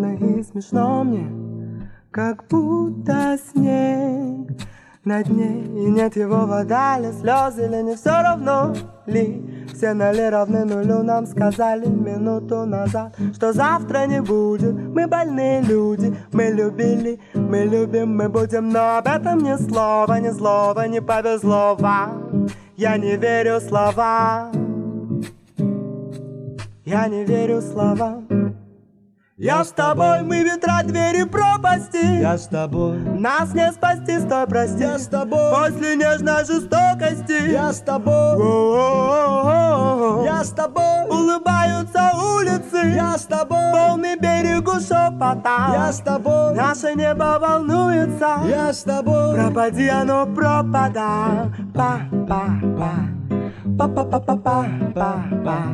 холодно и смешно мне, как будто снег на дне, и нет его вода ли, слезы ли, не все равно ли. Все ноли равны нулю, нам сказали минуту назад, что завтра не будет. Мы больные люди, мы любили, мы любим, мы будем, но об этом ни слова, ни слова, не повезло вам. Я не верю словам, я не верю словам. Я с тобой, мы ветра, двери, пропасти. Я с тобой, нас не спасти, стой, прости. я с тобой, после нежной жестокости. я с тобой, я с тобой, улыбаются улицы. я с тобой, полный берегу шепота. я с тобой, наше небо волнуется. я с тобой, пропади оно пропада. Па-па-па, па-па-па-па-па, па-па-па-па.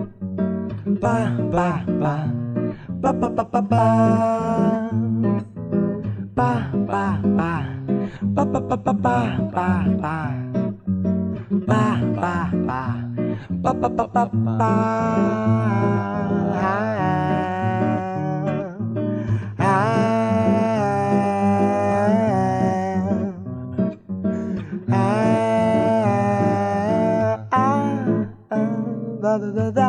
Па-па-па-па, па-па-па, па-па-па-па-па, па-па-па, па-па-па-па. Да-да-да-да.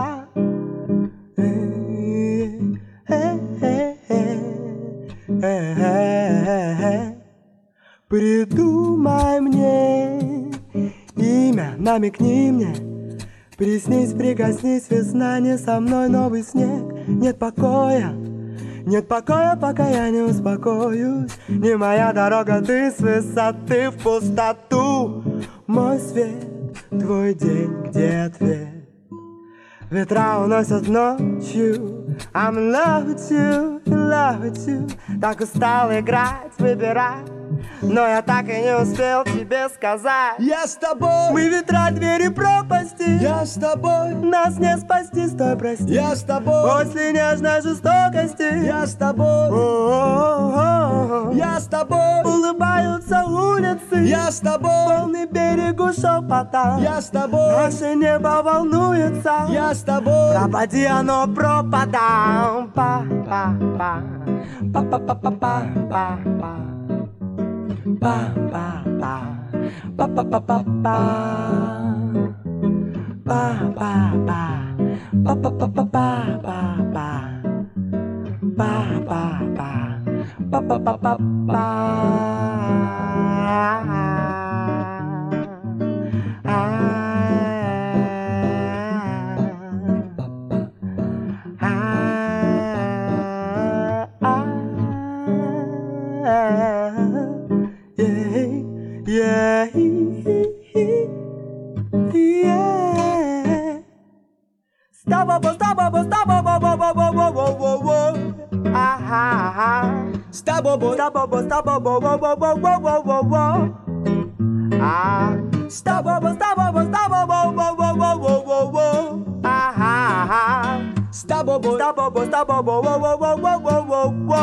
Придумай мне имя, намекни мне, приснись, прикоснись, весна не со мной, новый снег. Нет покоя, пока я не успокоюсь. Не моя дорога, ты с высоты в пустоту. Мой свет, твой день, где ответ? Ветра уносят ночью. I'm in love with you, in love with you. Так устал играть, выбирать, но я так и не успел тебе сказать. я с тобой, мы ветра, двери, пропасти. я с тобой, нас не спасти, стой, прости. я с тобой, после нежной жестокости. я с тобой, я с тобой, улыбаются улицы. я с тобой, полный берегу шепота. я с тобой, наше небо волнуется. я с тобой, пропади оно пропада. Па-па-па, па-па-па-па-па, па-па-па, па-па-па, па-па-па-па, па-па-па, па-па-па-па, па-па-па, па-па-па-па. Yeah, yeah. Stop, stop, stop, ah, stop, boy, stop, stop, ah, stop, stop, stop, stop, boy, stop,